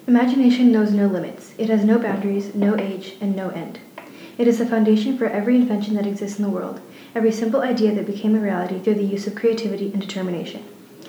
Imagination knows no limits. It has no boundaries, no age, and no end. It is the foundation for every invention that exists in the world, every simple idea that became a reality through the use of creativity and determination.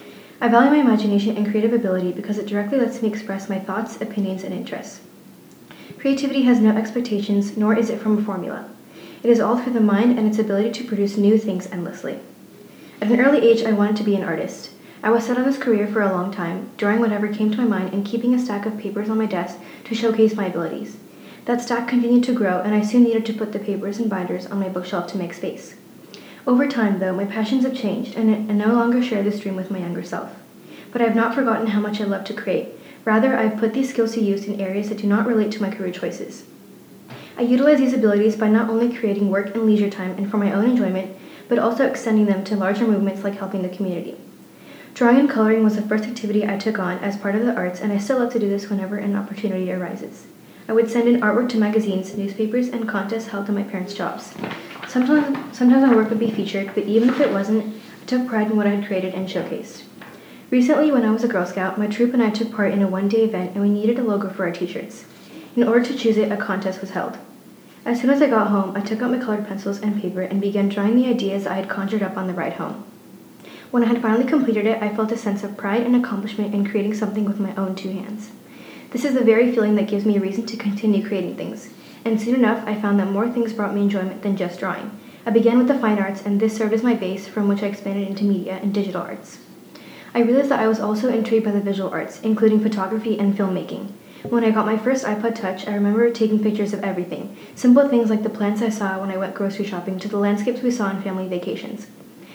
I value my imagination and creative ability because it directly lets me express my thoughts, opinions, and interests. Creativity has no expectations, nor is it from a formula. It is all through the mind and its ability to produce new things endlessly. At an early age, I wanted to be an artist. I was set on this career for a long time, drawing whatever came to my mind and keeping a stack of papers on my desk to showcase my abilities. That stack continued to grow, and I soon needed to put the papers and binders on my bookshelf to make space. Over time, though, my passions have changed, and I no longer share this dream with my younger self. But I have not forgotten how much I love to create. Rather, I have put these skills to use in areas that do not relate to my career choices. I utilize these abilities by not only creating work in leisure time and for my own enjoyment, but also extending them to larger movements like helping the community. Drawing and coloring was the first activity I took on as part of the arts, and I still love to do this whenever an opportunity arises. I would send in artwork to magazines, newspapers, and contests held in my parents' jobs. Sometimes my work would be featured, but even if it wasn't, I took pride in what I had created and showcased. Recently, when I was a Girl Scout, my troop and I took part in a one-day event, and we needed a logo for our t-shirts. In order to choose it, a contest was held. As soon as I got home, I took out my colored pencils and paper and began drawing the ideas I had conjured up on the ride home. When I had finally completed it, I felt a sense of pride and accomplishment in creating something with my own two hands. This is the very feeling that gives me a reason to continue creating things, and soon enough I found that more things brought me enjoyment than just drawing. I began with the fine arts, and this served as my base from which I expanded into media and digital arts. I realized that I was also intrigued by the visual arts, including photography and filmmaking. When I got my first iPod Touch, I remember taking pictures of everything, simple things like the plants I saw when I went grocery shopping to the landscapes we saw on family vacations.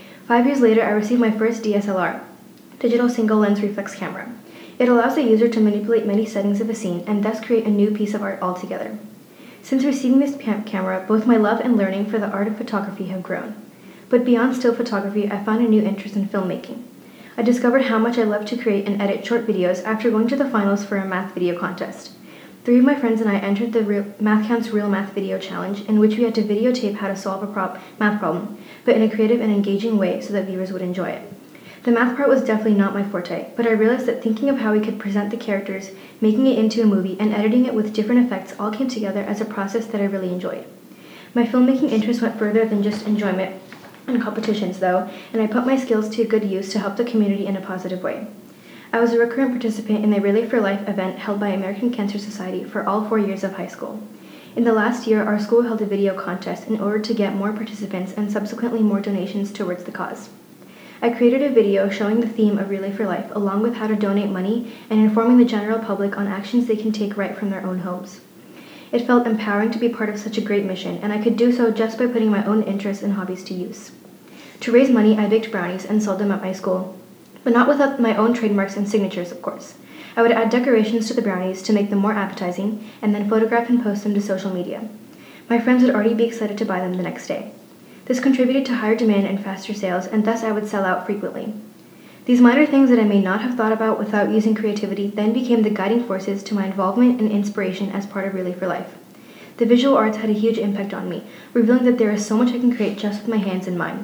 5 years later, I received my first DSLR, digital single-lens reflex camera. It allows the user to manipulate many settings of a scene and thus create a new piece of art altogether. Since receiving this camera, both my love and learning for the art of photography have grown. But beyond still photography, I found a new interest in filmmaking. I discovered how much I love to create and edit short videos after going to the finals for a math video contest. 3 of my friends and I entered the Math Counts Real Math Video Challenge, in which we had to videotape how to solve a math problem, but in a creative and engaging way so that viewers would enjoy it. The math part was definitely not my forte, but I realized that thinking of how we could present the characters, making it into a movie, and editing it with different effects all came together as a process that I really enjoyed. My filmmaking interest went further than just enjoyment and competitions, though, and I put my skills to good use to help the community in a positive way. I was a recurrent participant in the Relay for Life event held by American Cancer Society for all 4 years of high school. In the last year, our school held a video contest in order to get more participants and subsequently more donations towards the cause. I created a video showing the theme of Relay for Life, along with how to donate money and informing the general public on actions they can take right from their own homes. It felt empowering to be part of such a great mission, and I could do so just by putting my own interests and hobbies to use. To raise money, I baked brownies and sold them at my school, but not without my own trademarks and signatures, of course. I would add decorations to the brownies to make them more appetizing, and then photograph and post them to social media. My friends would already be excited to buy them the next day. This contributed to higher demand and faster sales, and thus I would sell out frequently. These minor things that I may not have thought about without using creativity then became the guiding forces to my involvement and inspiration as part of Relay for Life. The visual arts had a huge impact on me, revealing that there is so much I can create just with my hands and mind.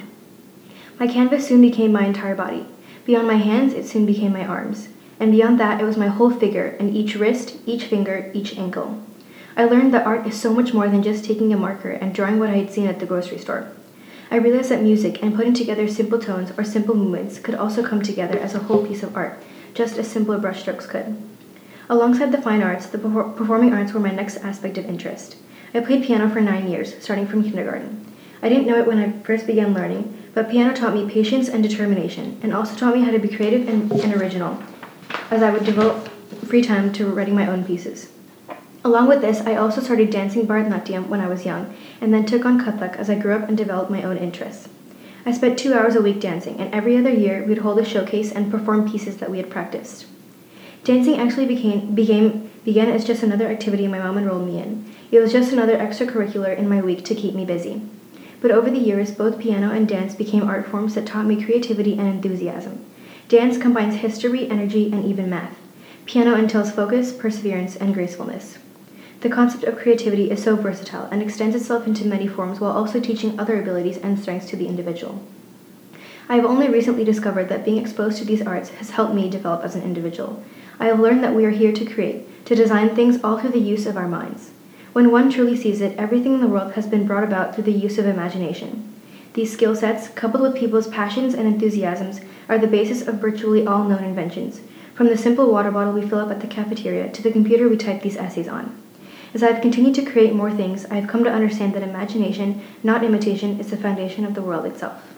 My canvas soon became my entire body. Beyond my hands, it soon became my arms. And beyond that, it was my whole figure, and each wrist, each finger, each ankle. I learned that art is so much more than just taking a marker and drawing what I had seen at the grocery store. I realized that music and putting together simple tones or simple movements could also come together as a whole piece of art, just as simpler brushstrokes could. Alongside the fine arts, the performing arts were my next aspect of interest. I played piano for 9 years, starting from kindergarten. I didn't know it when I first began learning, but piano taught me patience and determination, and also taught me how to be creative and original, as I would devote free time to writing my own pieces. Along with this, I also started dancing Bharatanatyam when I was young, and then took on Kathak as I grew up and developed my own interests. I spent 2 hours a week dancing, and every other year we'd hold a showcase and perform pieces that we had practiced. Dancing actually began as just another activity my mom enrolled me in. It was just another extracurricular in my week to keep me busy. But over the years, both piano and dance became art forms that taught me creativity and enthusiasm. Dance combines history, energy, and even math. Piano entails focus, perseverance, and gracefulness. The concept of creativity is so versatile and extends itself into many forms while also teaching other abilities and strengths to the individual. I have only recently discovered that being exposed to these arts has helped me develop as an individual. I have learned that we are here to create, to design things all through the use of our minds. When one truly sees it, everything in the world has been brought about through the use of imagination. These skill sets, coupled with people's passions and enthusiasms, are the basis of virtually all known inventions, from the simple water bottle we fill up at the cafeteria to the computer we type these essays on. As I have continued to create more things, I have come to understand that imagination, not imitation, is the foundation of the world itself.